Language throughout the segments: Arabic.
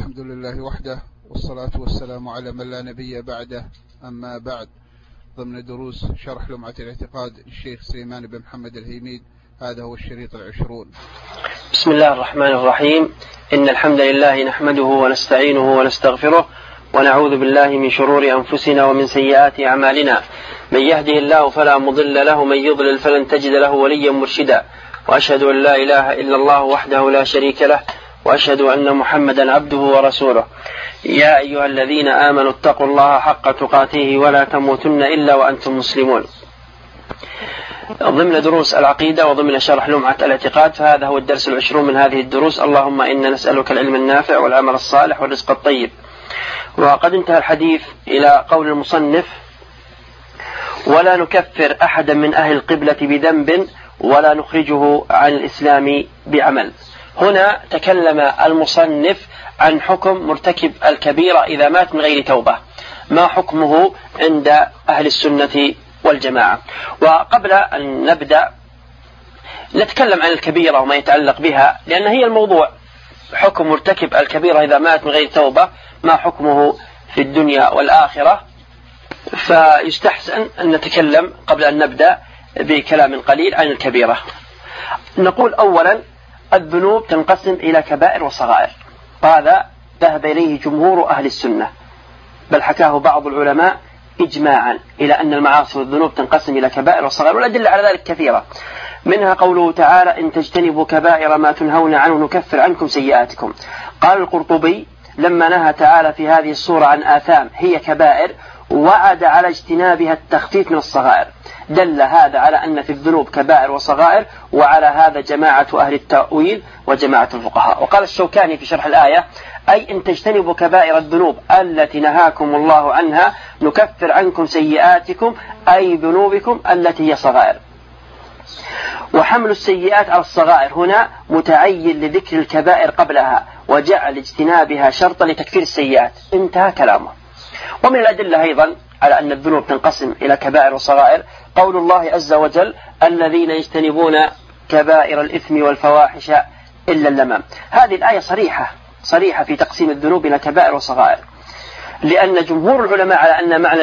الحمد لله وحده، والصلاة والسلام على من لا نبي بعده. أما بعد، ضمن دروس شرح لمعة الاعتقاد الشيخ سليمان بن محمد الهيميد، هذا هو الشريط 20. بسم الله الرحمن الرحيم. إن الحمد لله نحمده ونستعينه ونستغفره، ونعوذ بالله من شرور أنفسنا ومن سيئات أعمالنا. من يهده الله فلا مضل له، من يضلل فلن تجد له وليا مرشدا. وأشهد أن لا إله إلا الله وحده لا شريك له، وأشهد أن محمدا عبده ورسوله. يا أيها الذين آمنوا اتقوا الله حق تقاته ولا تموتن إلا وأنتم مسلمون. ضمن دروس العقيدة وضمن شرح لمعة الاعتقاد، فهذا هو الدرس 20 من هذه الدروس. اللهم إنا نسألك العلم النافع والعمل الصالح والرزق الطيب. وقد انتهى الحديث إلى قول المصنف: ولا نكفر أحدا من أهل القبلة بذنب ولا نخرجه عن الإسلام بعمل. هنا تكلم المصنف عن حكم مرتكب الكبيرة إذا مات من غير توبة، ما حكمه عند أهل السنة والجماعة. وقبل أن نبدأ نتكلم عن الكبيرة وما يتعلق بها، لأن هي الموضوع. حكم مرتكب الكبيرة إذا مات من غير توبة، ما حكمه في الدنيا والآخرة. فيستحسن أن نتكلم قبل أن نبدأ بكلام قليل عن الكبيرة. نقول أولا: الذنوب تنقسم إلى كبائر وصغائر، وهذا ذهب إليه جمهور أهل السنة، بل حكاه بعض العلماء إجماعا إلى أن المعاصي والذنوب تنقسم إلى كبائر وصغائر، والأدلة على ذلك كثيرة. منها قوله تعالى: إن تجتنبوا كبائر ما تنهون عنه نكفر عنكم سيئاتكم. قال القرطبي: لما نهى تعالى في هذه السورة عن آثام هي كبائر، وعد على اجتنابها التخفيف من الصغائر. دل هذا على أن في الذنوب كبائر وصغائر، وعلى هذا جماعة أهل التأويل وجماعة الفقهاء. وقال الشوكاني في شرح الآية: أي إن تجتنبوا كبائر الذنوب التي نهاكم الله عنها نكفر عنكم سيئاتكم، أي ذنوبكم التي هي صغائر. وحمل السيئات على الصغائر هنا متعين لذكر الكبائر قبلها، وجعل اجتنابها شرطا لتكفير السيئات. انتهى كلامه. ومن الأدلة أيضا على أن الذنوب تنقسم إلى كبائر وصغائر قول الله عز وجل: الذين يجتنبون كبائر الإثم والفواحش إلا اللمم. هذه الآية صريحة في تقسيم الذنوب إلى كبائر وصغائر، لأن جمهور العلماء على أن معنى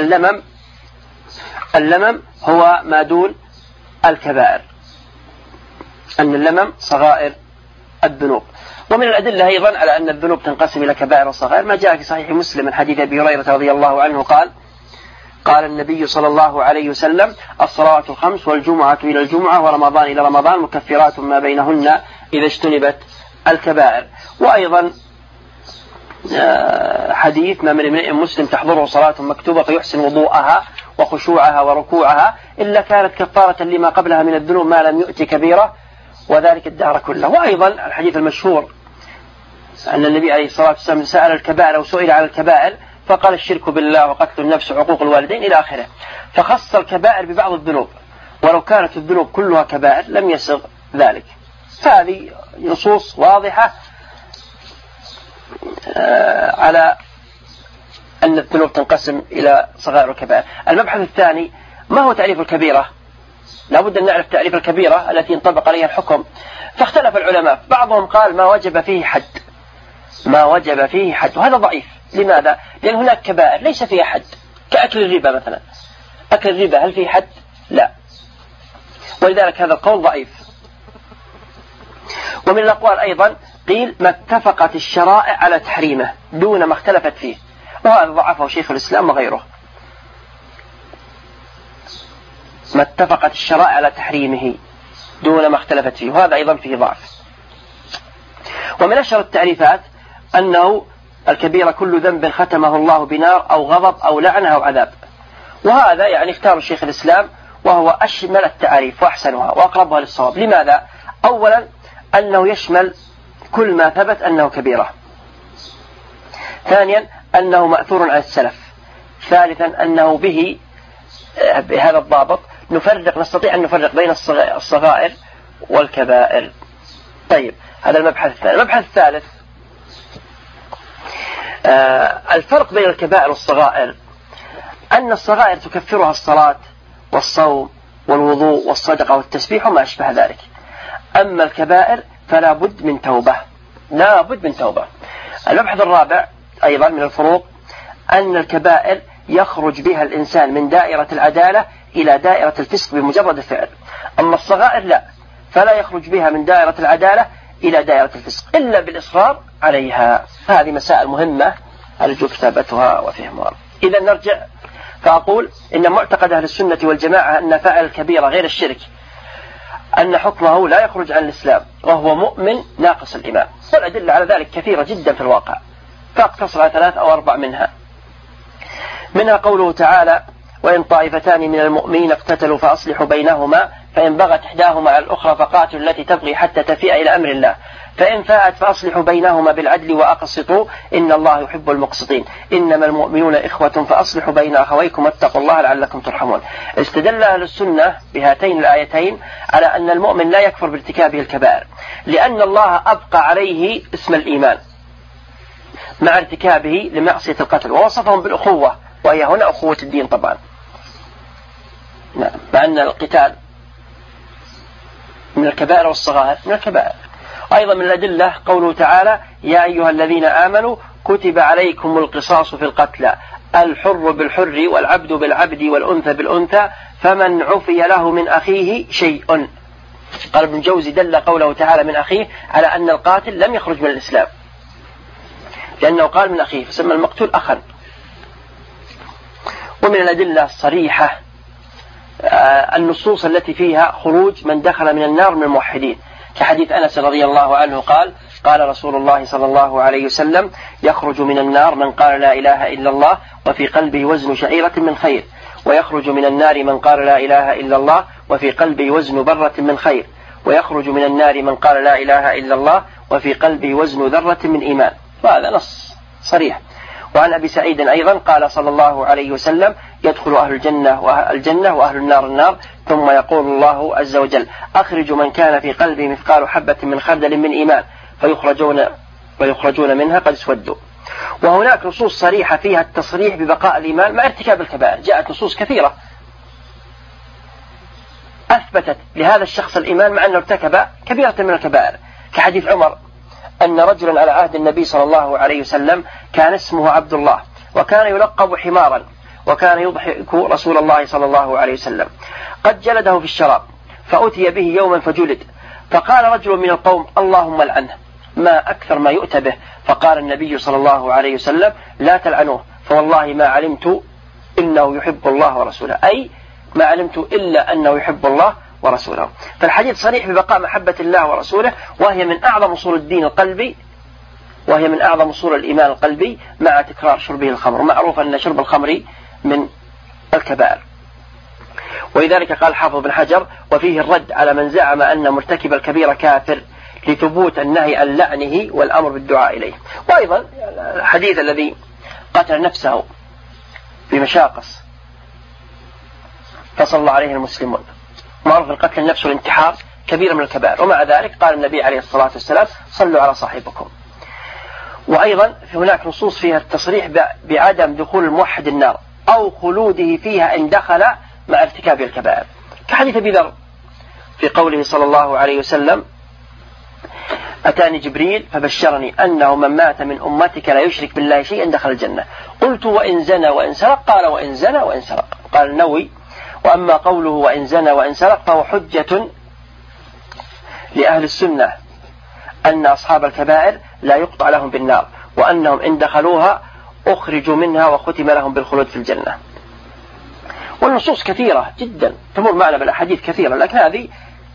اللمم هو ما دون الكبائر، أن اللمم صغائر الذنوب. ومن الأدلة أيضا على أن الذنوب تنقسم إلى كبائر وصغائر ما جاء في صحيح مسلم من حديث أبي هريرة رضي الله عنه قال النبي صلى الله عليه وسلم: الصلوات الخمس والجمعة إلى الجمعة ورمضان إلى رمضان مكفرات ما بينهن إذا اجتنبت الكبائر. وأيضا حديث: ما من امرئ مسلم تحضره صلاة مكتوبة فيحسن وضوءها وخشوعها وركوعها إلا كانت كفارة لما قبلها من الذنوب ما لم يؤت كبيرة، وذلك الدهر كله. وأيضا الحديث المشهور أن النبي عليه الصلاة والسلام سأل الكبائر أو سئل عن الكبائر فقال: الشرك بالله وقتل النفس وعقوق الوالدين إلى آخره. فخص الكبائر ببعض الذنوب، ولو كانت الذنوب كلها كبائر لم يسغ ذلك. فهذه نصوص واضحة على أن الذنوب تنقسم إلى صغائر وكبائر. المبحث الثاني: ما هو تعريف الكبيرة؟ لابد أن نعرف تعريف الكبيرة التي ينطبق عليها الحكم. فاختلف العلماء، بعضهم قال ما وجب فيه حد، وهذا ضعيف. لماذا؟ لأن هناك كبائر ليس فيها حد، كأكل الربا مثلا. أكل الربا هل فيه حد؟ لا، ولذلك هذا القول ضعيف. ومن الأقوال أيضا قيل ما اتفقت الشرائع على تحريمه دون ما اختلفت فيه، وهذا ضعفه شيخ الإسلام وغيره. ما اتفقت الشرائع على تحريمه دون ما اختلفت فيه، وهذا أيضا فيه ضعف. ومن أشهر التعريفات أنه الكبيرة كل ذنب ختمه الله بنار أو غضب أو لعنة أو عذاب. وهذا يعني اختار شيخ الإسلام، وهو أشمل التعريف وأحسنها وأقربها للصواب. لماذا؟ أولا أنه يشمل كل ما ثبت أنه كبيرة. ثانيا أنه مأثور عن السلف. ثالثا أنه بهذا الضابط نستطيع أن نفرق بين الصغائر والكبائر. طيب، هذا المبحث الثاني. المبحث الثالث: الفرق بين الكبائر والصغائر أن الصغائر تكفرها الصلاة والصوم والوضوء والصدقة والتسبيح وما أشبه ذلك، أما الكبائر فلا بد من توبة. المبحث الرابع أيضا من الفروق أن الكبائر يخرج بها الإنسان من دائرة العدالة إلى دائرة الفسق بمجرد الفعل، أما الصغائر لا، فلا يخرج بها من دائرة العدالة إلى دائرة الفسق إلا بالإصرار عليها. هذه مسائل مهمة أرجو كتابتها وفهمها. إذا نرجع فأقول إن معتقد أهل السنة والجماعة أن فاعل الكبيرة غير الشرك أن حكمه لا يخرج عن الإسلام وهو مؤمن ناقص الإيمان، والأدلة على ذلك كثيرة جدا في الواقع، فاقتصر على 3 أو 4 منها قوله تعالى: وإن طائفتان من المؤمنين اقتتلوا فأصلحوا بينهما فإن بغت إحداهما على الأخرى فقاتلوا التي تبغي حتى تفيء إلى أمر الله فإن فاءت فأصلحوا بينهما بالعدل وأقسطوا إن الله يحب المقسطين إنما المؤمنون إخوة فأصلحوا بين أخويكم واتقوا الله لعلكم ترحمون. استدل أهل السنة بهاتين الآيتين على أن المؤمن لا يكفر بارتكابه الكبائر، لأن الله أبقى عليه اسم الإيمان مع ارتكابه لمعصية القتل، ووصفهم بالأخوة، وهي هنا أخوة الدين طبعا، مع أن القتال من الكبائر والصغائر من الكبائر. أيضا من الأدلة قوله تعالى: يا أيها الذين آمنوا كتب عليكم القصاص في القتلى الحر بالحر والعبد بالعبد والأنثى بالأنثى فمن عفي له من أخيه شيء. قال ابن جوزي: دل قوله تعالى من أخيه على أن القاتل لم يخرج من الإسلام، لأنه قال من أخيه فسمى المقتول أخا. ومن الأدلة الصريحة النصوص التي فيها خروج من دخل من النار من الموحدين، كحديث أنس رضي الله عنه قال: قال رسول الله صلى الله عليه وسلم: يخرج من النار من قال لا إله إلا الله وفي قلبه وزن شعيرة من خير، ويخرج من النار من قال لا إله إلا الله وفي قلبه وزن برة من خير، ويخرج من النار من قال لا إله إلا الله وفي قلبه وزن ذرة من إيمان. وهذا نص صريح. وعن أبي سعيد أيضا قال صلى الله عليه وسلم: يدخل أهل الجنة وأهل النار النار ثم يقول الله عز وجل: أخرج من كان في قلبه مثقال حبة من خردل من إيمان ويخرجون منها قد اسودوا. وهناك نصوص صريحة فيها التصريح ببقاء الإيمان مع ارتكاب الكبائر، جاءت نصوص كثيرة أثبتت لهذا الشخص الإيمان مع أنه ارتكب كبيرة من الكبائر، كحديث عمر أن رجلا على عهد النبي صلى الله عليه وسلم كان اسمه عبد الله وكان يلقب حمارا وكان يضحك رسول الله صلى الله عليه وسلم، قد جلده في الشراب فأتي به يوما فجلد، فقال رجل من القوم: اللهم لعنه، ما أكثر ما يؤتى به. فقال النبي صلى الله عليه وسلم: لا تلعنوه فوالله ما علمت إنه يحب الله ورسوله، أي ما علمت إلا أنه يحب الله ورسوله. فالحديث صريح ببقاء محبة الله ورسوله، وهي من أعظم أصول الدين القلبي، وهي من أعظم أصول الإيمان القلبي، مع تكرار شربه الخمر. معروف أن شرب الخمر من الكبائر. ولذلك قال حافظ بن حجر: وفيه الرد على من زعم أن مرتكب الكبيرة كافر لثبوت النهي عن لعنه والأمر بالدعاء إليه. وأيضا الحديث الذي قتل نفسه بمشاقص فصلى عليه المسلمون، معروف القتل النفس والانتحار كبيرة من الكبائر، ومع ذلك قال النبي عليه الصلاة والسلام: صلوا على صاحبكم. وأيضا في هناك نصوص فيها التصريح بعدم دخول الموحد النار أو خلوده فيها إن دخل مع ارتكاب الكبائر، كحديث أبي ذر في قوله صلى الله عليه وسلم: أتاني جبريل فبشرني أنه من مات من أمتك لا يشرك بالله شيئا دخل الجنة. قلت: وإن زنى وإن سرق؟ قال: وإن زنى وإن سرق. قال النووي: وأما قوله وإن زنى وإن سرق فهو حجة لأهل السنة أن أصحاب الكبائر لا يقطع لهم بالنار، وأنهم إن دخلوها أخرجوا منها وختم لهم بالخلود في الجنة. والنصوص كثيرة جدا تمر معنا بالأحاديث كثيرة، لكن هذه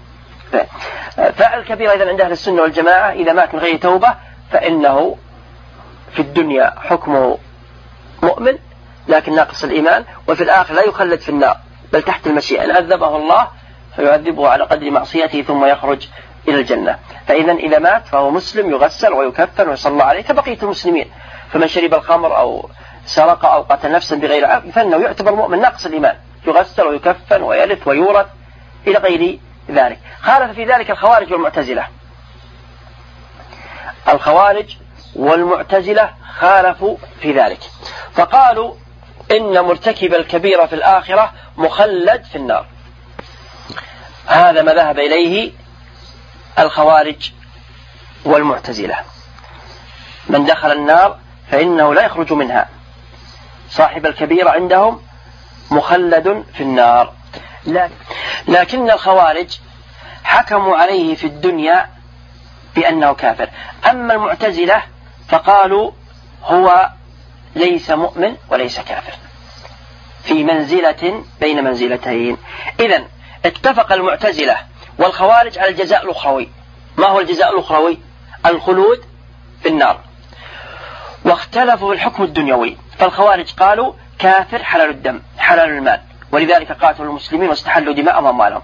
فاعل الكبيرة إذن عند أهل السنة والجماعة إذا مات من غير توبة فإنه في الدنيا حكمه مؤمن لكن ناقص الإيمان، وفي الآخر لا يخلد في النار بل تحت المشيئة، إن عذبه الله فيعذبه على قدر معصيته ثم يخرج إلى الجنة. فإذا إذا مات فهو مسلم يغسل ويكفن ويصلى عليه كبقية المسلمين. فمن شرب الخمر أو سرق أو قتل نفسا بغير عقل فإنه يعتبر مؤمن ناقص الإيمان، يغسل ويكفن ويرث ويورث إلى غير ذلك. خالف في ذلك الخوارج والمعتزلة. الخوارج والمعتزلة خالفوا في ذلك، فقالوا إن مرتكب الكبيرة في الآخرة مخلد في النار. هذا ما ذهب إليه الخوارج والمعتزلة. من دخل النار فإنه لا يخرج منها، صاحب الكبيرة عندهم مخلد في النار. لكن الخوارج حكموا عليه في الدنيا بأنه كافر. أما المعتزلة فقالوا هو ليس مؤمن وليس كافر، في منزلة بين منزلتين. إذن اتفق المعتزلة والخوارج على الجزاء الأخروي. ما هو الجزاء الأخروي؟ الخلود في النار. واختلفوا في الحكم الدنيوي، فالخوارج قالوا كافر حلال الدم حلال المال، ولذلك قاتلوا المسلمين واستحلوا دماءهم وأموالهم.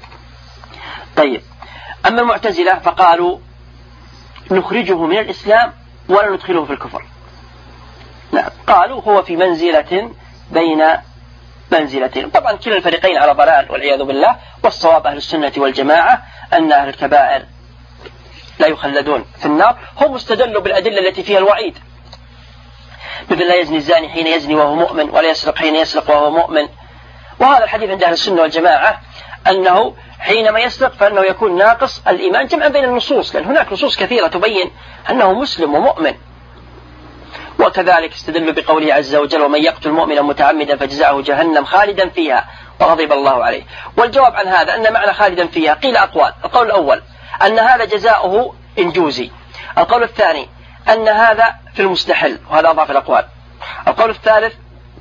طيب، أما المعتزلة فقالوا نخرجه من الإسلام ولا ندخله في الكفر. نعم، قالوا هو في منزلة بين منزلتين. طبعا كلا الفريقين على ضلال والعياذ بالله، والصواب أهل السنة والجماعة أن أهل الكبائر لا يخلدون في النار. هم استدلوا بالأدلة التي فيها الوعيد، مثل لا يزني الزاني حين يزني وهو مؤمن ولا يسرق حين يسرق وهو مؤمن. وهذا الحديث عند أهل السنة والجماعة أنه حينما يسرق فإنه يكون ناقص الإيمان، جمعا بين النصوص، لأن هناك نصوص كثيرة تبين أنه مسلم ومؤمن. وكذلك استدلوا بقوله عز وجل ومن يقتل مؤمنا متعمدا فجزاؤه جهنم خالدا فيها وغضب الله عليه. والجواب عن هذا أن معنى خالدا فيها قيل أقوال. القول الأول أن هذا جزاؤه إنجوزي. القول الثاني أن هذا في المستحل، وهذا أضعف الأقوال. القول الثالث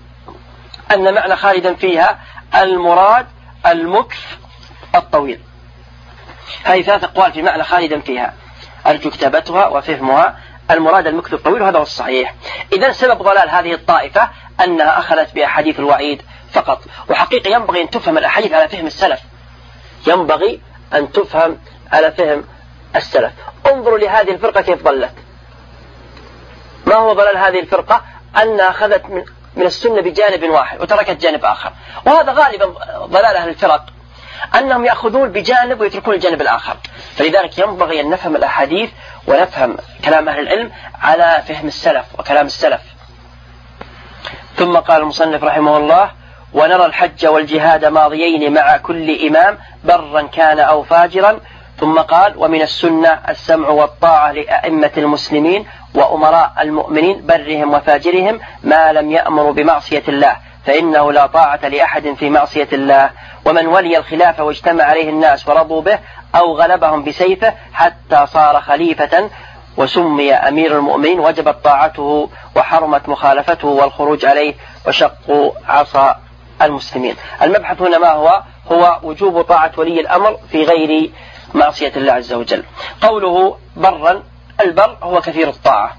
أن معنى خالدا فيها المراد المكث الطويل. هذه ثلاث أقوال في معنى خالدا فيها، أرجو كتابتها وفهمها. المراد المكث الطويل، وهذا هو الصحيح. إذن سبب ضلال هذه الطائفة أنها أخذت بأحاديث الوعيد فقط. وحقيقة ينبغي أن تفهم الأحاديث على فهم السلف، ينبغي أن تفهم على فهم السلف. انظروا لهذه الفرقة كيف ضلت. ما هو ضلال هذه الفرقة؟ أنها أخذت من السنة بجانب واحد وتركت جانب آخر. وهذا غالبا ضلال أهل الفرق، أنهم يأخذون بجانب ويتركون الجانب الآخر. فلذلك ينبغي أن نفهم الأحاديث ونفهم كلام أهل العلم على فهم السلف وكلام السلف. ثم قال المصنف رحمه الله ونرى الحج والجهاد ماضيين مع كل إمام برا كان أو فاجرا. ثم قال ومن السنة السمع والطاعة لأئمة المسلمين وأمراء المؤمنين برهم وفاجرهم ما لم يأمروا بمعصية الله، فإنه لا طاعة لأحد في معصية الله. ومن ولي الخلافة واجتمع عليه الناس ورضوا به أو غلبهم بسيفه حتى صار خليفة وسمي أمير المؤمنين وجبت طاعته وحرمت مخالفته والخروج عليه وشق عصا المسلمين. المبحث هنا ما هو؟ هو وجوب طاعة ولي الأمر في غير معصية الله عز وجل. قوله برا، البر هو كثير الطاعة،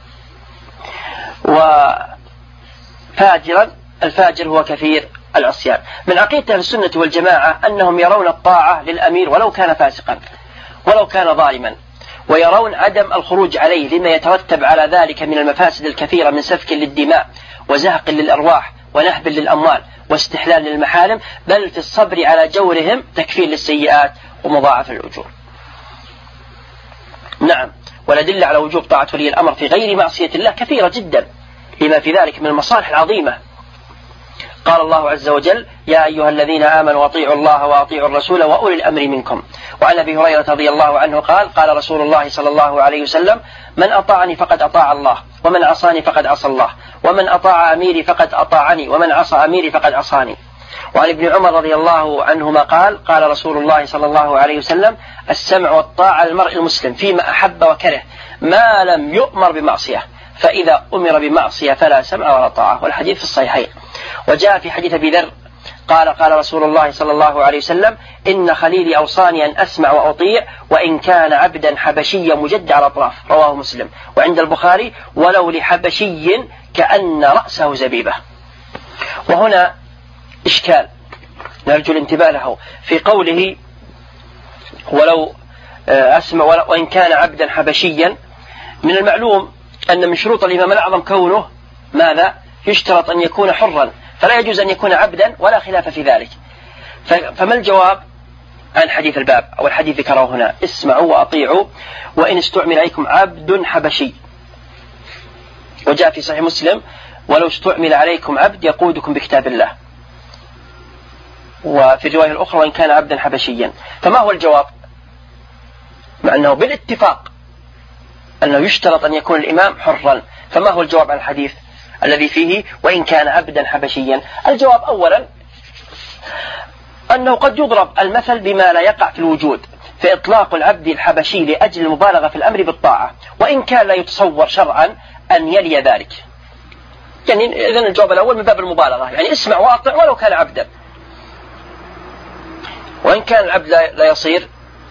وفاجرا الفاجر هو كثير العصيان. من عقيدة السنة والجماعة أنهم يرون الطاعة للأمير ولو كان فاسقا ولو كان ظالما، ويرون عدم الخروج عليه لما يترتب على ذلك من المفاسد الكثيرة من سفك للدماء وزهق للأرواح ونهب للأموال واستحلال للمحارم، بل في الصبر على جورهم تكفير للسيئات ومضاعف الأجور. نعم، والأدلة على وجوب طاعة ولي الأمر في غير معصية الله كثيرة جدا لما في ذلك من المصالح العظيمة. قال الله عز وجل يا أيها الذين آمنوا أطيعوا الله وأطيعوا الرسول وأولي الأمر منكم. وعن أبي هريرة رضي الله عنه قال قال رسول الله صلى الله عليه وسلم من أطاعني فقد أطاع الله ومن عصاني فقد عصى الله ومن أطاع أميري فقد أطاعني ومن عصى أميري فقد عصاني. وعن ابن عمر رضي الله عنهما قال قال رسول الله صلى الله عليه وسلم السمع والطاعة للمرء المسلم فيما أحب وكره ما لم يؤمر بمعصية، فإذا أمر بمعصية فلا سمع ولا طاعة. والحديث في الصحيحين. وجاء في حديث أبي ذر قال قال رسول الله صلى الله عليه وسلم إن خليلي أوصاني أن أسمع وأطيع وإن كان عبدا حبشيا مجدع الأطراف، رواه مسلم. وعند البخاري ولو لحبشي كأن رأسه زبيبة. وهنا إشكال نرجو الانتباه له في قوله ولو أسمع وإن كان عبدا حبشيا. من المعلوم أن من شروط الإمام الأعظم كونه ماذا؟ يشترط أن يكون حرا، فلا يجوز أن يكون عبدا ولا خلاف في ذلك. فما الجواب عن حديث الباب أو الحديث ذكره هنا اسمعوا وأطيعوا وإن استعمل عليكم عبد حبشي. وجاء في صحيح مسلم ولو استعمل عليكم عبد يقودكم بكتاب الله. وفي الرواية الأخرى وإن كان عبدا حبشيا. فما هو الجواب؟ مع أنه بالاتفاق أنه يشترط أن يكون الإمام حرا. فما هو الجواب عن الحديث الذي فيه وإن كان عبدا حبشيا؟ الجواب أولا أنه قد يضرب المثل بما لا يقع في الوجود، فإطلاق العبد الحبشي لأجل المبالغة في الأمر بالطاعة، وإن كان لا يتصور شرعا أن يلي ذلك. يعني إذن الجواب الأول من باب المبالغة، يعني اسمع واطع ولو كان عبدا، وإن كان العبد لا يصير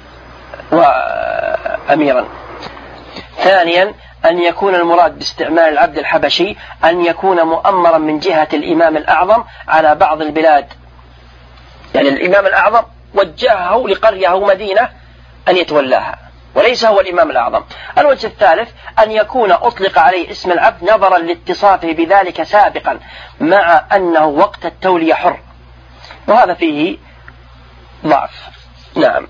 وأميرا. ثانيا أن يكون المراد باستعمال العبد الحبشي أن يكون مؤمرا من جهة الإمام الأعظم على بعض البلاد، يعني الإمام الأعظم وجهه لقرية أو مدينة أن يتولاها وليس هو الإمام الأعظم. الوجه الثالث أن يكون أطلق عليه اسم العبد نظرا لاتصافه بذلك سابقا مع أنه وقت التولية حر، وهذا فيه ضعف. نعم.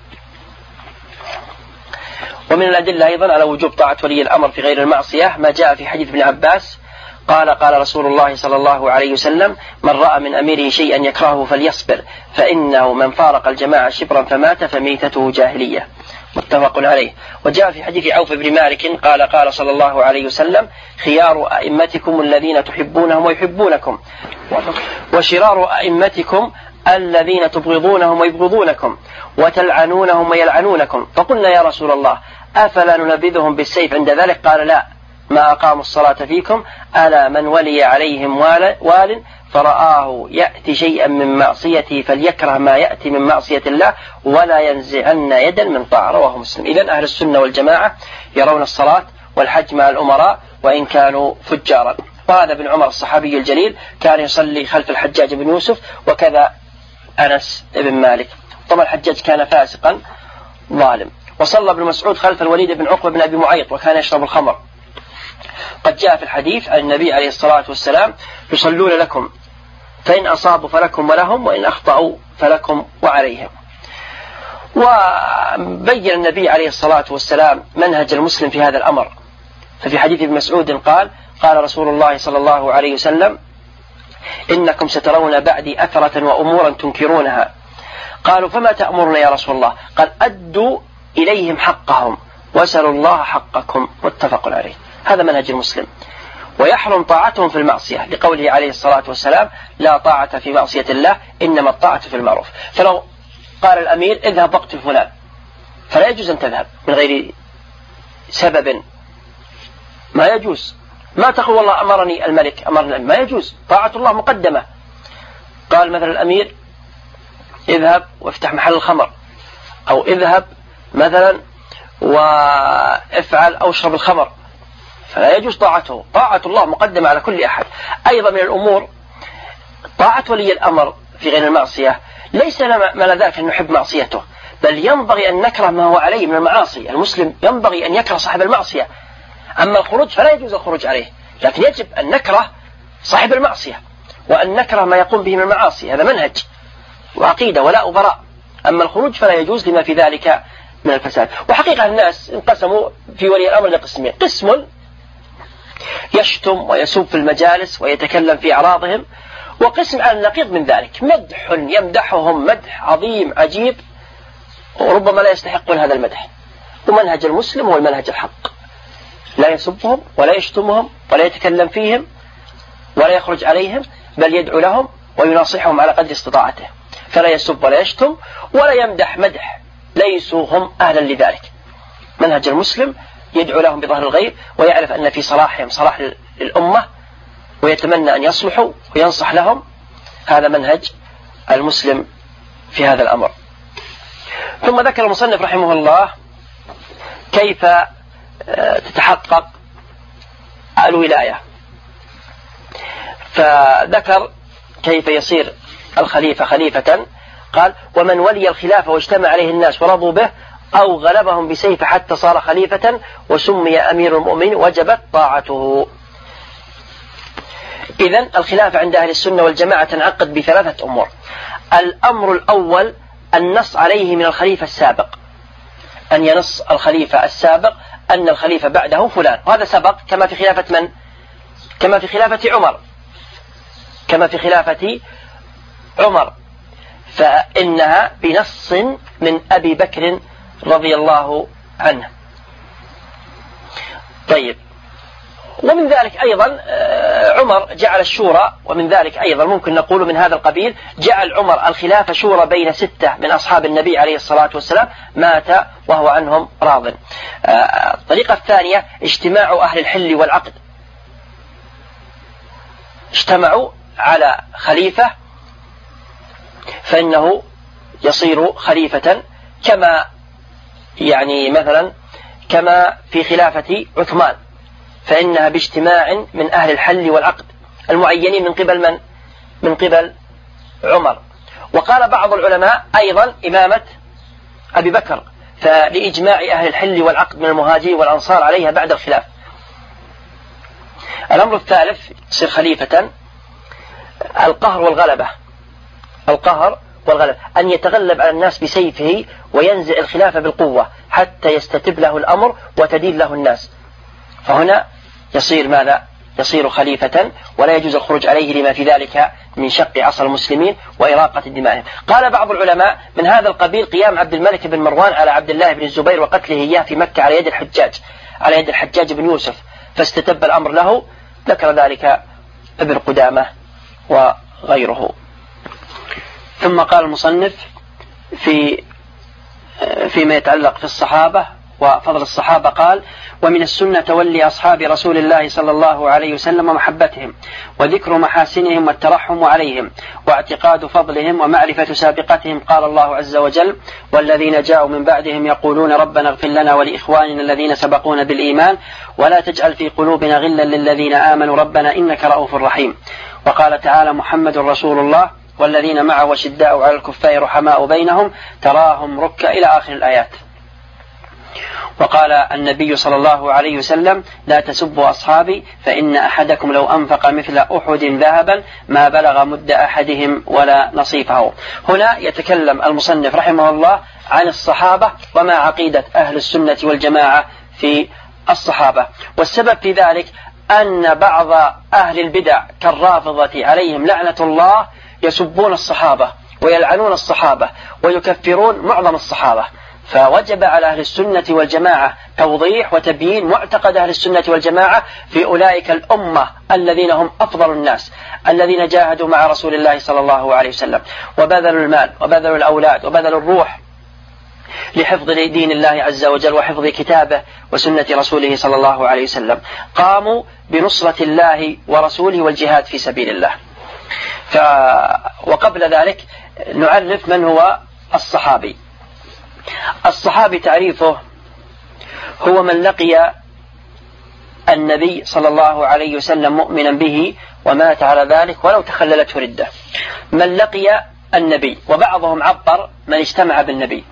ومن الأدلة أيضا على وجوب طاعة ولي الأمر في غير المعصية ما جاء في حديث ابن عباس قال رسول الله صلى الله عليه وسلم: من رأى من أميره شيئا يكرهه فليصبر، فإنه من فارق الجماعة شبرا فمات فميتته جاهلية. متفق عليه. وجاء في حديث عوف بن مالك قال صلى الله عليه وسلم: خيار أئمتكم الذين تحبونهم ويحبونكم، وشرار أئمتكم الذين تبغضونهم ويبغضونكم، وتلعنونهم ويلعنونكم. فقلنا: يا رسول الله، أفلا ننبذهم بالسيف عند ذلك؟ قال: لا، ما أقاموا الصلاة فيكم ألا من ولي عليهم وال فرآه يأتي شيئا من معصيته فليكره ما يأتي من معصية الله ولا ينزعن يدا من طاعة. رواه مسلم. إذن أهل السنة والجماعة يرون الصلاة والحج مع الأمراء وإن كانوا فجارا. وهذا ابن عمر الصحابي الجليل كان يصلي خلف الحجاج بن يوسف، وكذا أنس بن مالك. طبعا الحجاج كان فاسقا ظالم. وصلى ابن مسعود خلف الوليد بن عقبة بن أبي معيط وكان يشرب الخمر. قد جاء في الحديث عن النبي عليه الصلاة والسلام: يصلون لكم فإن أصابوا فلكم ولهم وإن أخطأوا فلكم وعليهم. وبين النبي عليه الصلاة والسلام منهج المسلم في هذا الأمر، ففي حديث ابن مسعود قال رسول الله صلى الله عليه وسلم: إنكم سترون بعدي أثرة وأمورا تنكرونها. قالوا: فما تأمرنا يا رسول الله؟ قال: أدوا إليهم حقهم واسألوا الله حقكم. متفق عليه. هذا منهج المسلم. ويحرم طاعتهم في المعصية لقوله عليه الصلاة والسلام: لا طاعة في معصية الله إنما الطاعة في المعروف. فلو قال الأمير: اذهب واقتل فلان، فلا يجوز أن تذهب من غير سبب، ما يجوز. ما تقول والله أمرني الملك أمرني، ما يجوز. طاعة الله مقدمة. قال مثلا الأمير: اذهب وافتح محل الخمر، أو اذهب مثلا وافعل أو اشرب الخمر، فلا يجوز طاعته. طاعة الله مقدمة على كل أحد. أيضا من الأمور طاعة ولي الأمر في غير المعصية. ليس لنا ذاك أن نحب معصيته، بل ينبغي أن نكره ما هو عليه من المعاصي. المسلم ينبغي أن يكره صاحب المعصية. أما الخروج فلا يجوز الخروج عليه، لكن يجب أن نكره صاحب المعصية وأن نكره ما يقوم به من المعاصي. هذا منهج وعقيدة ولا أبراء. أما الخروج فلا يجوز لما في ذلك من الفساد. وحقيقة الناس انقسموا في ولي الأمر لقسمين: قسم يشتم ويسوب في المجالس ويتكلم في أعراضهم، وقسم على النقيض من ذلك، مدح يمدحهم مدح عظيم عجيب وربما لا يستحقون هذا المدح. ومنهج المسلم هو المنهج الحق، لا يسبهم ولا يشتمهم ولا يتكلم فيهم ولا يخرج عليهم، بل يدعو لهم ويناصحهم على قدر استطاعته، فلا يسب ولا يشتم ولا يمدح مدح ليسوا هم أهلا لذلك. منهج المسلم يدعو لهم بظهر الغيب ويعرف أن في صلاحهم صلاح الأمة ويتمنى أن يصلحوا وينصح لهم. هذا منهج المسلم في هذا الأمر. ثم ذكر المصنف رحمه الله كيف تتحقق الولاية، فذكر كيف يصير الخليفة خليفة. قال: ومن ولي الخلافة واجتمع عليه الناس ورضوا به أو غلبهم بسيف حتى صار خليفة وسمي أمير المؤمنين وجبت طاعته. إذن الخلافة عند أهل السنة والجماعة تنعقد بثلاثة أمور. الأمر الأول النص عليه من الخليفة السابق، أن ينص الخليفة السابق أن الخليفة بعده فلان، وهذا سبق كما في خلافة من؟ كما في خلافة عمر، فإنها بنص من أبي بكر رضي الله عنه. طيب، ومن ذلك أيضا عمر جعل الشورى، ومن ذلك أيضا ممكن نقول من هذا القبيل جعل عمر الخلافة شورى بين 6 من أصحاب النبي عليه الصلاة والسلام مات وهو عنهم راض. الطريقة الثانية اجتماع أهل الحل والعقد، اجتمعوا على خليفة فإنه يصير خليفة، كما يعني مثلا كما في خلافة عثمان، فإنها باجتماع من أهل الحل والعقد المعينين من قبل من؟ من قبل عمر. وقال بعض العلماء أيضا إمامة أبي بكر، فلإجماع أهل الحل والعقد من المهاجرين والأنصار عليها بعد الخلاف. الأمر الثالث يصير خليفة القهر والغلبة، القهر والغلبة، أن يتغلب على الناس بسيفه وينزع الخلافة بالقوة حتى يستتب له الأمر وتدين له الناس، فهنا يصير ماذا؟ يصير خليفة، ولا يجوز الخروج عليه لما في ذلك من شق عصر المسلمين وإراقة دمائهم. قال بعض العلماء من هذا القبيل قيام عبد الملك بن مروان على عبد الله بن الزبير وقتله إياه في مكة على يد الحجاج بن يوسف، فاستتب الأمر له. ذكر ذلك ابن قدامة وغيره. ثم قال المصنف فيما يتعلق في الصحابة وفضل الصحابة، قال: ومن السنة تولي أصحاب رسول الله صلى الله عليه وسلم ومحبتهم، وذكر محاسنهم والترحم عليهم، واعتقاد فضلهم ومعرفة سابقتهم. قال الله عز وجل: والذين جاءوا من بعدهم يقولون ربنا اغفر لنا ولإخواننا الذين سبقونا بالإيمان ولا تجعل في قلوبنا غلا للذين آمنوا ربنا إنك رؤوف رحيم. وقال تعالى: محمد رسول الله والذين معه شداء على الكفار رحماء بينهم تراهم ركع، إلى آخر الآيات. وقال النبي صلى الله عليه وسلم: لا تسبوا أصحابي فإن أحدكم لو أنفق مثل أحد ذهبا ما بلغ مد أحدهم ولا نصيفه. هنا يتكلم المصنف رحمه الله عن الصحابة وما عقيدة أهل السنة والجماعة في الصحابة. والسبب في ذلك أن بعض أهل البدع كالرافضة عليهم لعنة الله يسبون الصحابة ويلعنون الصحابة ويكفرون معظم الصحابة، فوجب على أهل السنة والجماعة توضيح وتبيين معتقد أهل السنة والجماعة في أولئك الأمة الذين هم أفضل الناس، الذين جاهدوا مع رسول الله صلى الله عليه وسلم وبذلوا المال وبذلوا الأولاد وبذلوا الروح لحفظ دين الله عز وجل وحفظ كتابه وسنة رسوله صلى الله عليه وسلم، قاموا بنصرة الله ورسوله والجهاد في سبيل الله. وقبل ذلك نعرف من هو الصحابي. الصحابي تعريفه هو من لقي النبي صلى الله عليه وسلم مؤمنا به ومات على ذلك ولو تخللته ردة، من لقي النبي، وبعضهم عبر من اجتمع بالنبي.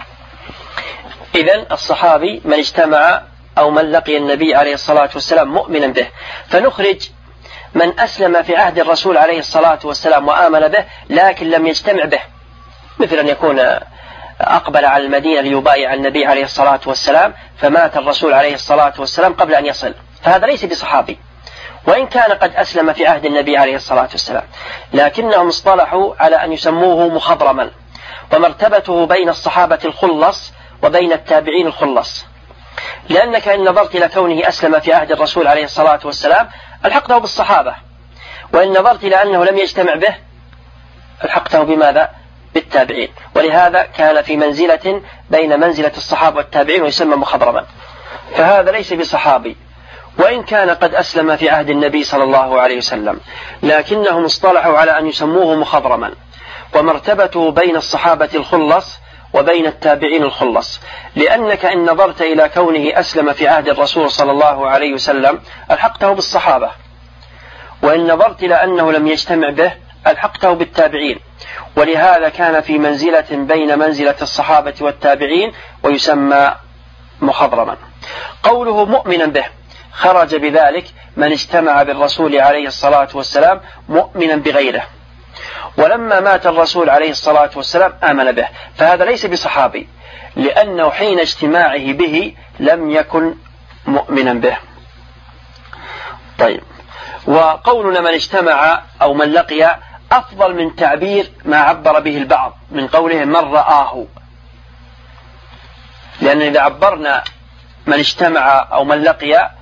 إذن الصحابي من اجتمع أو من لقي النبي عليه الصلاة والسلام مؤمنا به. فنخرج من أسلم في عهد الرسول عليه الصلاة والسلام وآمن به لكن لم يجتمع به، مثل أن يكون أقبل على المدينة ليبايع النبي عليه الصلاة والسلام فمات الرسول عليه الصلاة والسلام قبل أن يصل، فهذا ليس بصحابي، وإن كان قد أسلم في عهد النبي عليه الصلاة والسلام، لكنهم اصطلحوا على أن يسموه مخضرما، ومرتبته بين الصحابة الخلص وبين التابعين الخلص، لأنك إن نظرت إلى كونه أسلم في عهد الرسول عليه الصلاة والسلام ألحقته بالصحابة، وإن نظرت إلى أنه لم يجتمع به ألحقته بماذا؟ بالتابعين. ولهذا كان في منزلة بين منزلة الصحابة والتابعين ويسمى مخضرما، فهذا ليس بصحابي، وإن كان قد أسلم في عهد النبي صلى الله عليه وسلم، لكنهم اصطلحوا على أن يسموه مخضرما، ومرتبته بين الصحابة الخلص وبين التابعين الخلص، لأنك إن نظرت إلى كونه أسلم في عهد الرسول صلى الله عليه وسلم ألحقته بالصحابة، وإن نظرت إلى أنه لم يجتمع به ألحقته بالتابعين، ولهذا كان في منزلة بين منزلة الصحابة والتابعين ويسمى مخضرما. قوله مؤمنا به خرج بذلك من اجتمع بالرسول عليه الصلاة والسلام مؤمنا بغيره، ولما مات الرسول عليه الصلاة والسلام آمن به، فهذا ليس بصحابي، لأنه حين اجتماعه به لم يكن مؤمنا به. طيب، وقولنا من اجتمع أو من لقي أفضل من تعبير ما عبر به البعض من قولهم من رآه، لأن إذا عبرنا من اجتمع أو من لقي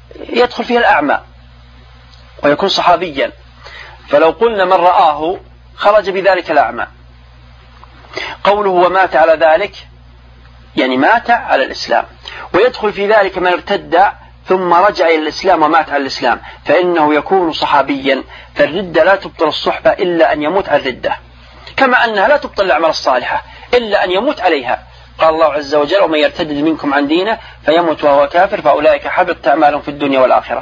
يدخل فيها الأعمى ويكون صحابيا، فلو قلنا من رآه خرج بذلك الأعمى. قوله ومات على ذلك يعني مات على الإسلام، ويدخل في ذلك من ارتد ثم رجع إلى الإسلام ومات على الإسلام، فإنه يكون صحابيا. فالردة لا تبطل الصحبة إلا أن يموت على الردة، كما أنها لا تبطل الأعمال الصالحة إلا أن يموت عليها. قال الله عز وجل ومن يرتد منكم عن دينه فيموت وهو كافر فأولئك حبطت أعمالهم في الدنيا والآخرة.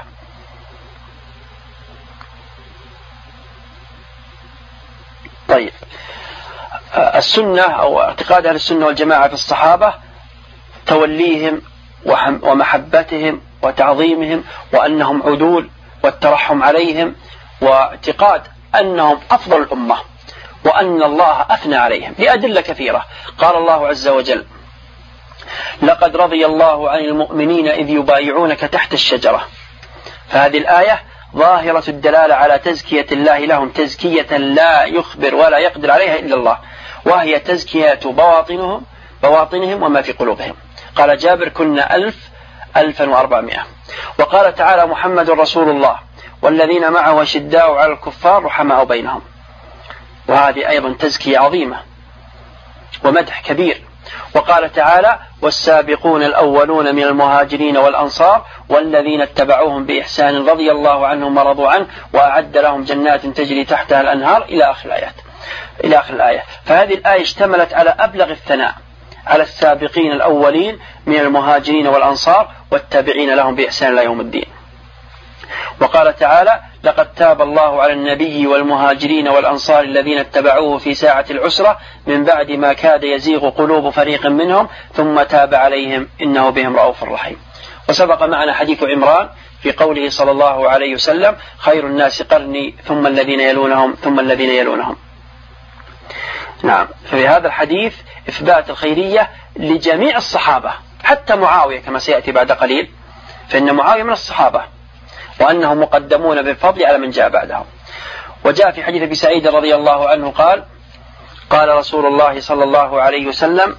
طيب، السنة أو اعتقاد أهل السنة والجماعة في الصحابة توليهم ومحبتهم وتعظيمهم وأنهم عدول والترحم عليهم، واعتقاد أنهم أفضل الأمة وأن الله أثنى عليهم لأدلة كثيرة. قال الله عز وجل لقد رضي الله عن المؤمنين إذ يبايعونك تحت الشجرة. فهذه الآية ظاهرة الدلالة على تزكية الله لهم، تزكية لا يخبر ولا يقدر عليها إلا الله، وهي تزكية بواطنهم وما في قلوبهم. قال جابر كنا 1400. وقال تعالى محمد رسول الله والذين معه شداء على الكفار رحماء بينهم، وهذه أيضا تزكية عظيمة ومدح كبير. وقال تعالى والسابقون الأولون من المهاجرين والأنصار والذين اتبعوهم بإحسان رضي الله عنهم ورضوا عنه وأعد لهم جنات تجري تحتها الأنهار إلى آخر الآية. فهذه الآية اشتملت على أبلغ الثناء على السابقين الأولين من المهاجرين والأنصار والتابعين لهم بإحسان إلى يوم الدين. وقال تعالى لقد تاب الله على النبي والمهاجرين والأنصار الذين اتبعوه في ساعة العسرة من بعد ما كاد يزيغ قلوب فريق منهم ثم تاب عليهم إنه بهم رؤوف رحيم. وسبق معنا حديث عمران في قوله صلى الله عليه وسلم خير الناس قرني ثم الذين يلونهم ثم الذين يلونهم. نعم، في هذا الحديث إثبات الخيرية لجميع الصحابة حتى معاوية كما سيأتي بعد قليل، فإن معاوية من الصحابة وأنهم مقدمون بالفضل على من جاء بعدهم. وجاء في حديث أبي سعيد رضي الله عنه قال رسول الله صلى الله عليه وسلم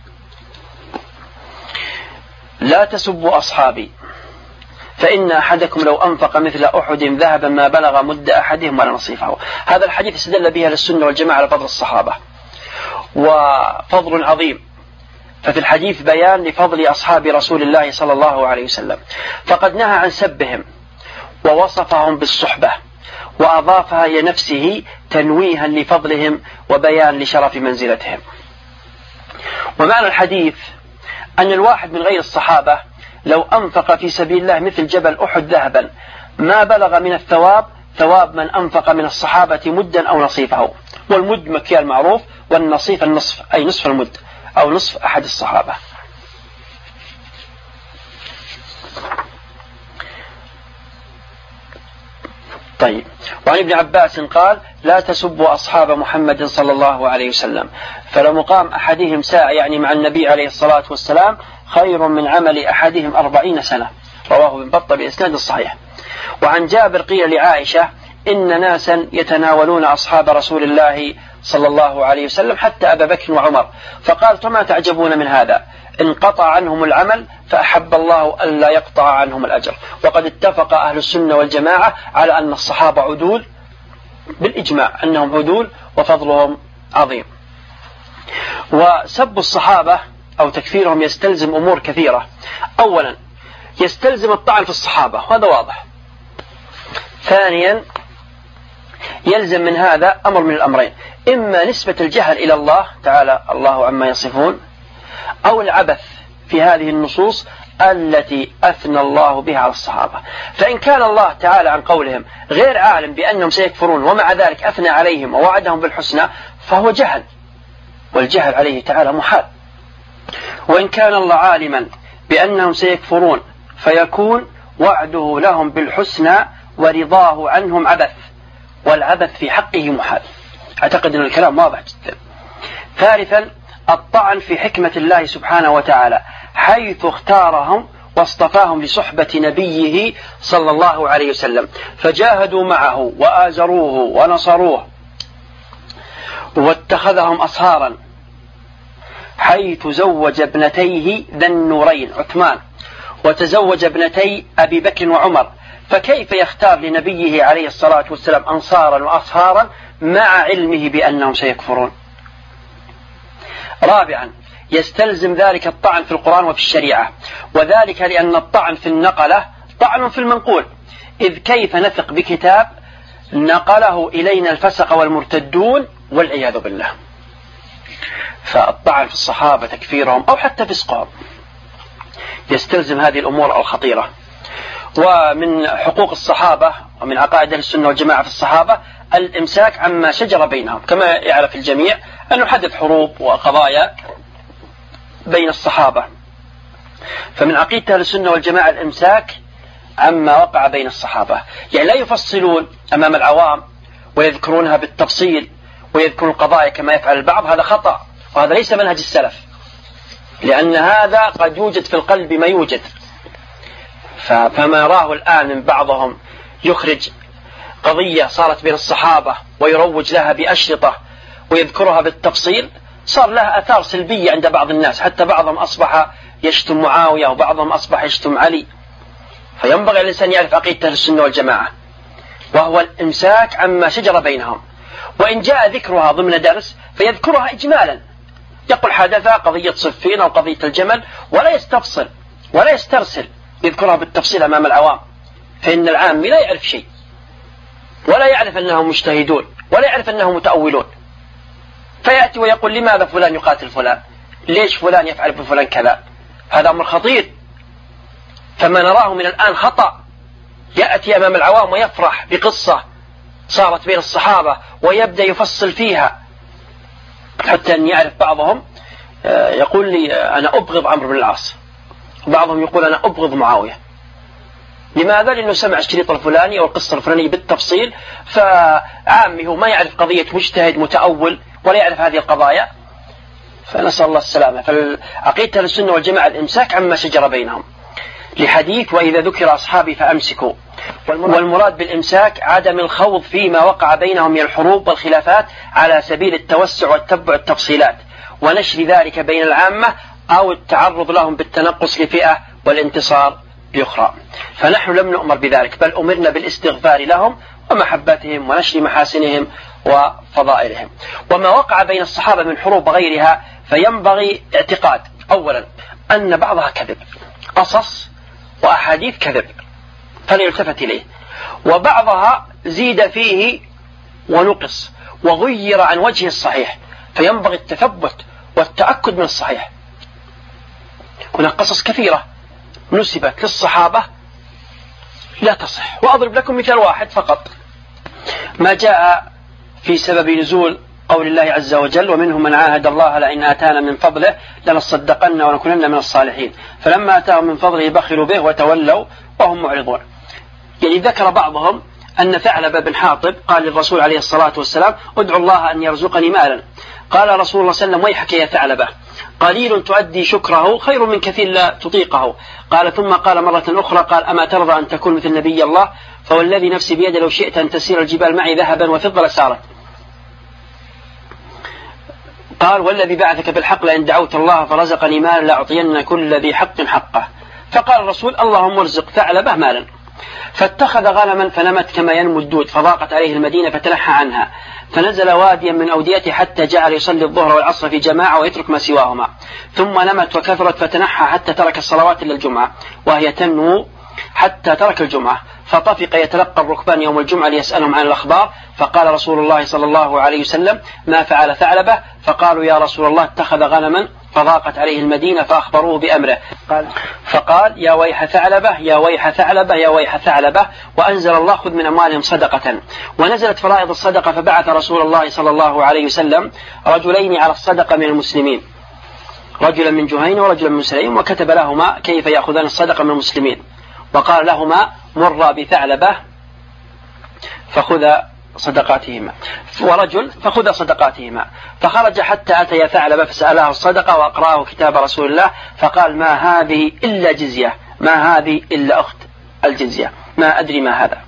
لا تسبوا أصحابي فإن أحدكم لو أنفق مثل أحد ذهبا ما بلغ مد أحدهم ولا نصيفه. هذا الحديث استدل به للسنة والجماعة على فضل الصحابة وفضل عظيم. ففي الحديث بيان لفضل أصحاب رسول الله صلى الله عليه وسلم، فقد نهى عن سبهم ووصفهم بالصحبة وأضافها إلى نفسه تنويها لفضلهم وبيان لشرف منزلتهم. ومعنى الحديث أن الواحد من غير الصحابة لو أنفق في سبيل الله مثل جبل أحد ذهبا ما بلغ من الثواب ثواب من أنفق من الصحابة مدا أو نصيفه. والمد مكيال معروف، والنصيف النصف أي نصف المد أو نصف أحد الصحابة. طيب، وعن ابن عباس قال لا تسبوا أصحاب محمد صلى الله عليه وسلم فلمقام أحدهم ساعة يعني مع النبي عليه الصلاة والسلام خير من عمل أحدهم 40 سنة. رواه ابن بطة بإسناد الصحيح. وعن جابر قيل لعائشة إن ناسا يتناولون أصحاب رسول الله صلى الله عليه وسلم حتى أبا بكر وعمر، فقالت وما تعجبون من هذا؟ انقطع عنهم العمل فأحب الله ألا يقطع عنهم الأجر. وقد اتفق أهل السنة والجماعة على أن الصحابة عدول بالإجماع، أنهم عدول وفضلهم عظيم. وسب الصحابة أو تكفيرهم يستلزم أمور كثيرة. أولا يستلزم الطعن في الصحابة، وهذا واضح. ثانيا يلزم من هذا أمر من الأمرين، إما نسبة الجهل إلى الله تعالى الله عما يصفون، أو العبث في هذه النصوص التي أثنى الله بها على الصحابة. فإن كان الله تعالى عن قولهم غير عالم بأنهم سيكفرون ومع ذلك أثنى عليهم ووعدهم بالحسنى فهو جهل، والجهل عليه تعالى محال. وإن كان الله عالما بأنهم سيكفرون فيكون وعده لهم بالحسنى ورضاه عنهم عبث، والعبث في حقه محال. أعتقد أن الكلام واضح جدا. ثالثا الطعن في حكمة الله سبحانه وتعالى حيث اختارهم واصطفاهم لصحبة نبيه صلى الله عليه وسلم، فجاهدوا معه وآزروه ونصروه واتخذهم أصهارا، حيث زوج ابنتيه ذا النورين عثمان وتزوج ابنتي أبي بكر وعمر، فكيف يختار لنبيه عليه الصلاة والسلام أنصارا وأصهارا مع علمه بأنهم سيكفرون؟ رابعا، يستلزم ذلك الطعن في القرآن وفي الشريعة، وذلك لأن الطعن في النقلة طعن في المنقول، إذ كيف نثق بكتاب نقله إلينا الفسق والمرتدون والعياذ بالله؟ فالطعن في الصحابة تكفيرهم أو حتى فسقهم يستلزم هذه الأمور الخطيرة. ومن حقوق الصحابة ومن عقائد السنة والجماعة في الصحابة الإمساك عما شجر بينهم، كما يعرف الجميع أنه حدث حروب وقضايا بين الصحابة، فمن عقيدة السنة والجماعة الإمساك عما وقع بين الصحابة، يعني لا يفصلون أمام العوام ويذكرونها بالتفصيل ويذكرون القضايا كما يفعل البعض، هذا خطأ، وهذا ليس منهج السلف، لأن هذا قد يوجد في القلب ما يوجد. فما يراه الآن من بعضهم يخرج قضية صارت بين الصحابة ويروج لها بأشرطة ويذكرها بالتفصيل، صار لها أثار سلبية عند بعض الناس، حتى بعضهم أصبح يشتم معاوية وبعضهم أصبح يشتم علي. فينبغي الإنسان يعرف عقيدة السنة والجماعة، وهو الإمساك عما شجر بينهم، وإن جاء ذكرها ضمن درس فيذكرها إجمالا، يقول حدث قضية صفين أو قضية الجمل، ولا يستفصل ولا يسترسل، يذكرها بالتفصيل أمام العوام، فإن العام لا يعرف شيء، ولا يعرف أنهم مجتهدون، ولا يعرف أنهم متأولون، فيأتي ويقول لماذا فلان يقاتل فلان، ليش فلان يفعل بفلان كذا، هذا أمر خطير. فما نراه من الآن خطأ، يأتي أمام العوام ويفرح بقصة صارت بين الصحابة ويبدأ يفصل فيها، حتى أن يعرف بعضهم يقول لي أنا أبغض عمرو بن العاص، وبعضهم يقول أنا أبغض معاوية. لماذا؟ لأنه سمع الشريط الفلاني أو القصة الفلانية بالتفصيل، فعامي هو ما يعرف قضية مجتهد متأول ولا يعرف هذه القضايا، فنسأل الله السلامة. فالعقيدة السنة والجماعة الإمساك عما شجر بينهم، لحديث وإذا ذكر أصحابي فأمسكوا، والمراد بالإمساك عدم الخوض فيما وقع بينهم من الحروب والخلافات على سبيل التوسع والتبع التفصيلات ونشر ذلك بين العامة، أو التعرض لهم بالتنقص لفئة والانتصار لأخرى. فنحن لم نؤمر بذلك، بل أمرنا بالاستغفار لهم ومحبتهم ونشر محاسنهم وفضائلهم. وما وقع بين الصحابة من حروب وغيرها فينبغي اعتقاد أولا أن بعضها كذب، قصص وأحاديث كذب فلا يلتفت إليه، وبعضها زيد فيه ونقص وغير عن وجه الصحيح، فينبغي التثبت والتأكد من الصحيح. هناك قصص كثيرة نسبت للصحابة لا تصح، وأضرب لكم مثال واحد فقط، ما جاء في سبب نزول قول الله عز وجل ومنهم من عاهد الله لئن آتانا من فضله لنصدقن ونكونن من الصالحين، فلما آتاهم من فضله بخلوا به وتولوا وهم معرضون. يعني ذكر بعضهم أن ثعلبة بن حاطب قال للرسول عليه الصلاة والسلام ادعو الله أن يرزقني مالا، قال رسول الله صلى الله عليه وسلم ويحك يا ثعلبة، قليل تؤدي شكره خير من كثير لا تطيقه. قال ثم قال مرة أخرى قال أما ترضى أن تكون مثل نبي الله، فوالذي نفسي بيده لو شئت أن تسير الجبال معي ذهبا وفضة لسارت. قال والذي بعثك بالحق لئن دعوت الله فرزقني مالا لأعطين كل ذي حق حقه. فقال الرسول اللهم ارزق ثعلبة مالا، فاتخذ غنما فنمت كما ينمو الدود، فضاقت عليه المدينة فتنحى عنها، فنزل واديا من أوديته حتى جعل يصلي الظهر والعصر في جماعة ويترك ما سواهما، ثم نمت وكثرت فتنحى حتى ترك الصلوات إلا الجمعة، وهي تنمو حتى ترك الجمعة، فطفق يتلقى الركبان يوم الجمعة ليسألهم عن الأخبار، فقال رسول الله صلى الله عليه وسلم ما فعل ثعلبة؟ فقالوا يا رسول الله اتخذ غنما فضاقت عليه المدينة، فأخبروه بأمره، فقال يا ويح ثعلبة يا ويح ثعلبة يا ويح ثعلبة، وأنزل الله خذ من أموالهم صدقة. ونزلت فرائض الصدقة، فبعث رسول الله صلى الله عليه وسلم رجلين على الصدقة من المسلمين، رجلا من جهين ورجلا من سليم، وكتب لهما كيف يأخذان الصدقة من المسلمين، وقال لهما مرا بثعلبة فخذ صدقاتهما، ورجل فخذ صدقاتهما. فخرج حتى أتى ثعلبة فسأله الصدقة وأقرأه كتاب رسول الله، فقال ما هذه إلا جزية، ما هذه إلا أخت الجزية، ما أدري ما هذا.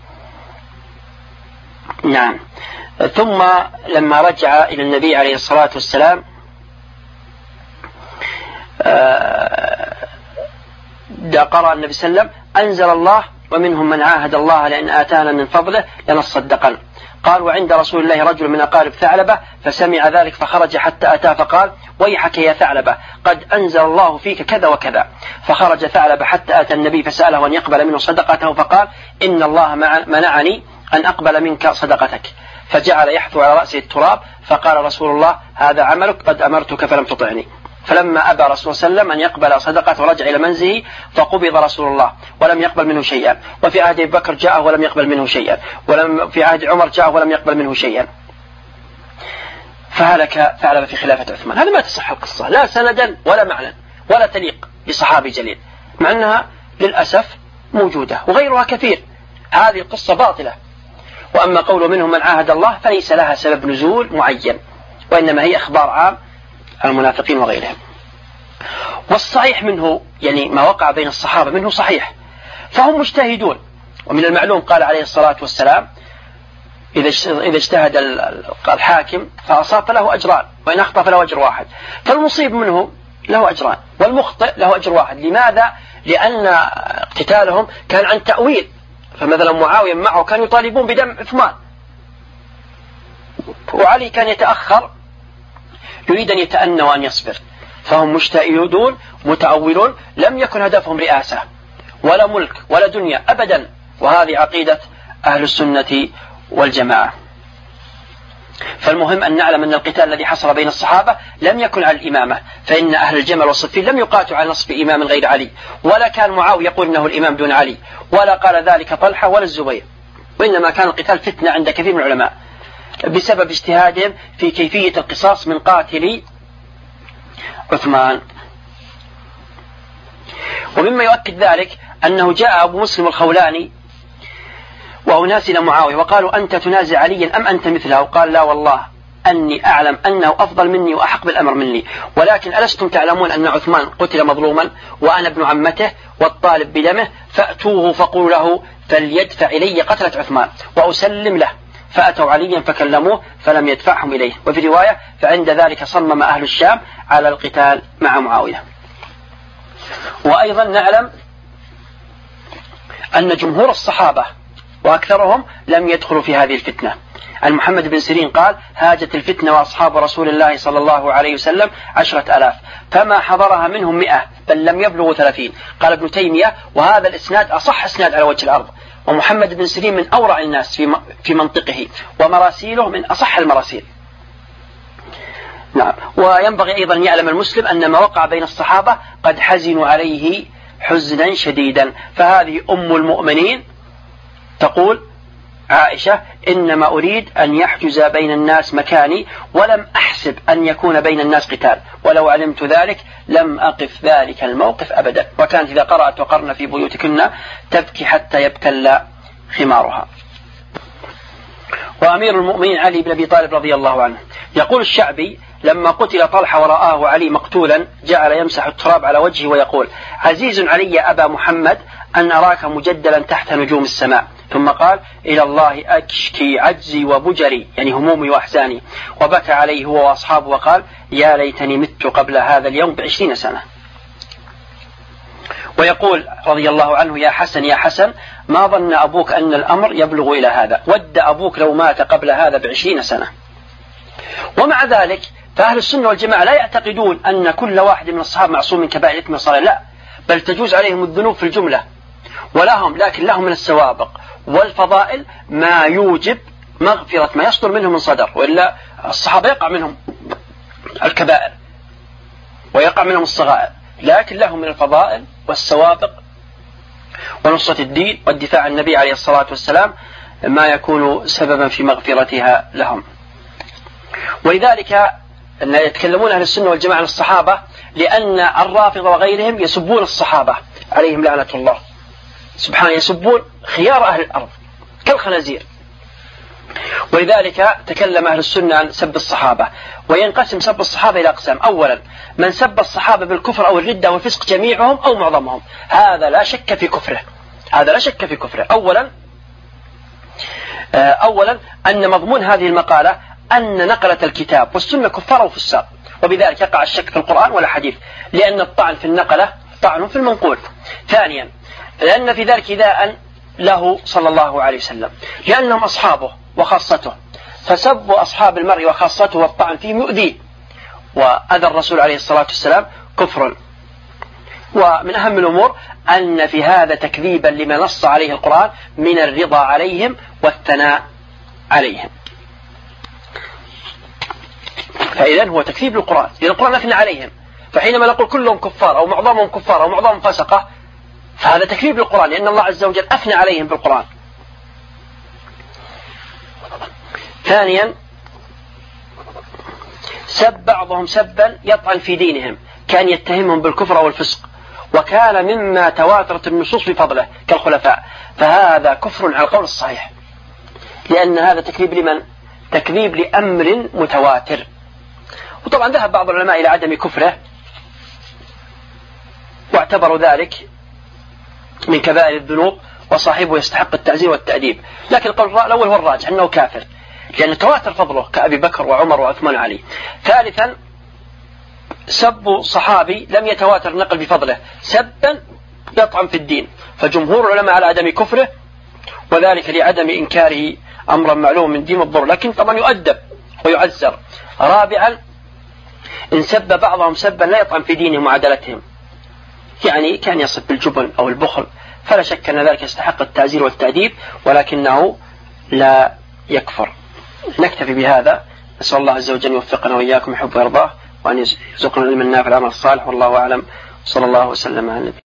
نعم. ثم لما رجع إلى النبي عليه الصلاة والسلام قرأ النبي صلى الله عليه وسلم أنزل الله ومنهم من عاهد الله لأن آتانا من فضله لنصدقن. قال وعند رسول الله رجل من أقارب ثعلبة فسمع ذلك فخرج حتى أتاه فقال ويحك يا ثعلبة قد أنزل الله فيك كذا وكذا. فخرج ثعلبة حتى أتى النبي فسأله أن يقبل منه صدقته فقال إن الله منعني أن أقبل منك صدقتك. فجعل يحثو على رأسه التراب فقال رسول الله هذا عملك قد أمرتك فلم تطعني. فلما أبى رسول الله صلى الله عليه وسلم أن يقبل صدقته ورجع إلى منزله فقبض رسول الله ولم يقبل منه شيئا. وفي عهد أبي بكر جاءه ولم يقبل منه شيئا، في عهد عمر جاءه ولم يقبل منه شيئا. فهلك ثعلبة في خلافة عثمان. هذا ما تصح القصة لا سندا ولا معنى ولا تليق بصحابي جليل، مع أنها للأسف موجودة وغيرها كثير. هذه القصة باطلة. وأما قول منهم من عاهد الله فليس لها سبب نزول معين، وإنما هي أخبار عام المنافقين وغيرهم. والصحيح منه يعني ما وقع بين الصحابة منه صحيح، فهم مجتهدون. ومن المعلوم قال عليه الصلاة والسلام إذا اجتهد الحاكم فأصاب فله أجران وإن أخطأ فله أجر واحد. فالمصيب منه له أجران والمخطئ له أجر واحد. لماذا؟ لأن اقتتالهم كان عن تأويل. فمثلا معاوية معه كانوا يطالبون بدم عثمان، وعلي كان يتأخر يريد أن يتأنى وأن يصبر. فهم مجتهدون متأولون، لم يكن هدفهم رئاسة ولا ملك ولا دنيا أبدا. وهذه عقيدة أهل السنة والجماعة. فالمهم أن نعلم أن القتال الذي حصل بين الصحابة لم يكن على الإمامة، فإن أهل الجمل والصفين لم يقاتلوا على نصب إمام غير علي، ولا كان معاوية يقول أنه الإمام دون علي، ولا قال ذلك طلحة ولا الزبير. وإنما كان القتال فتنة عند كثير من العلماء بسبب اجتهادهم في كيفية القصاص من قاتل عثمان. ومما يؤكد ذلك أنه جاء أبو مسلم الخولاني وأناس إلى معاوية وقالوا أنت تنازع عليا أم أنت مثله؟ قال لا والله أني أعلم أنه أفضل مني وأحق بالأمر مني، ولكن ألستم تعلمون أن عثمان قتل مظلوما وأنا ابن عمته والطالب بدمه؟ فأتوه فقولوا له فليدفع إلي قتلة عثمان وأسلم له. فأتوا عليا فكلموه فلم يدفعهم إليه. وفي رواية فعند ذلك صمم أهل الشام على القتال مع معاوية. وأيضا نعلم أن جمهور الصحابة وأكثرهم لم يدخلوا في هذه الفتنة. عن محمد بن سيرين قال هاجت الفتنة وأصحاب رسول الله صلى الله عليه وسلم 10,000 فما حضرها منهم 100 بل لم يبلغوا 30. قال ابن تيمية وهذا الإسناد أصح إسناد على وجه الأرض. ومحمد بن سيرين من أورع الناس في منطقه ومراسيله من أصح المراسيل. نعم. وينبغي أيضا أن يعلم المسلم أن ما وقع بين الصحابة قد حزنوا عليه حزنا شديدا. فهذه أم المؤمنين تقول عائشة إنما أريد أن يحجز بين الناس مكاني ولم أحسب أن يكون بين الناس قتال، ولو علمت ذلك لم أقف ذلك الموقف أبدا. وكانت إذا قرأت وقرن في بيوتكن تبكي حتى يبتل خمارها. وأمير المؤمنين علي بن أبي طالب رضي الله عنه يقول الشعبي لما قتل طلحة ورآه علي مقتولا جعل يمسح التراب على وجهه ويقول عزيز علي يا أبا محمد أن أراك مجدلا تحت نجوم السماء. ثم قال إلى الله أشكي عجزي وبجري يعني همومي وأحزاني. وبكى عليه هو وأصحابه وقال يا ليتني مت قبل هذا اليوم ب20 سنة. ويقول رضي الله عنه يا حسن يا حسن ما ظن أبوك أن الأمر يبلغ إلى هذا، ود أبوك لو مات قبل هذا ب20 سنة. ومع ذلك فأهل السنة والجماعة لا يعتقدون أن كل واحد من الصحابة معصوم من كبائر الإثم والصغائر، لا، بل تجوز عليهم الذنوب في الجملة لكن لهم من السوابق والفضائل ما يوجب مغفرة ما يصدر منهم من صدر. وإلا الصحابة يقع منهم الكبائر ويقع منهم الصغائر، لكن لهم من الفضائل والسوابق ونصرة الدين والدفاع عن النبي عليه الصلاة والسلام ما يكون سببا في مغفرتها لهم. ولذلك يتكلمون أهل السنة والجماعة عن الصحابة لأن الرافضة وغيرهم يسبون الصحابة عليهم لعنة الله سبحانه، يسبون خيار أهل الأرض كالخنازير. ولذلك تكلم أهل السنة عن سب الصحابة. وينقسم سب الصحابة إلى أقسام. أولا من سب الصحابة بالكفر أو الردة أو الفسق جميعهم أو معظمهم، هذا لا شك في كفره. أولا أن مضمون هذه المقالة أن نقلة الكتاب والسنة كفار وفساق، وبذلك يقع الشك في القرآن ولا حديث، لأن الطعن في النقلة طعن في المنقول. ثانيا لأن في ذلك إيذاء له صلى الله عليه وسلم، لأنهم أصحابه وخاصته، فسب أصحاب المرء وخاصته والطعن فيه يؤذيه، وأذى الرسول عليه الصلاة والسلام كفر. ومن أهم الأمور أن في هذا تكذيبا لما نص عليه القرآن من الرضا عليهم والثناء عليهم. فإذن هو تكذيب للقرآن، لأن القرآن أثنى عليهم، فحينما نقول كلهم كفار أو معظمهم كفار أو معظمهم فسقة فهذا تكذيب للقرآن، لأن الله عز وجل أثنى عليهم بالقرآن. ثانيا سب بعضهم سبا يطعن في دينهم، كان يتهمهم بالكفر أو الفسق، وكان مما تواترت النصوص بفضله كالخلفاء، فهذا كفر على القول الصحيح، لأن هذا تكذيب لمن؟ تكذيب لأمر متواتر. وطبعا ذهب بعض العلماء إلى عدم كفره واعتبروا ذلك من كبائر الذنوب وصاحبه يستحق التعزير والتأديب، لكن القول الأول هو الراجح أنه كافر، لأن تواتر فضله كأبي بكر وعمر وعثمان وعلي. ثالثا سب صحابي لم يتواتر النقل بفضله سبا يطعن في الدين، فجمهور العلماء على عدم كفره، وذلك لعدم إنكاره أمرا معلوم من دين الضر، لكن طبعا يؤدب ويعزر. رابعا إن سب بعضهم سبا لا يطعن في دينهم وعدالتهم، يعني كان يصف بالجبن أو البخل، فلا شك أن ذلك يستحق التعزير والتأديب، ولكنه لا يكفر. نكتفي بهذا، نسأل الله عز وجل يوفقنا وإياكم يحب ويرضاه، وأن يرزقنا العلم النافع والعمل الصالح، والله أعلم، صلى الله وسلم على النبي.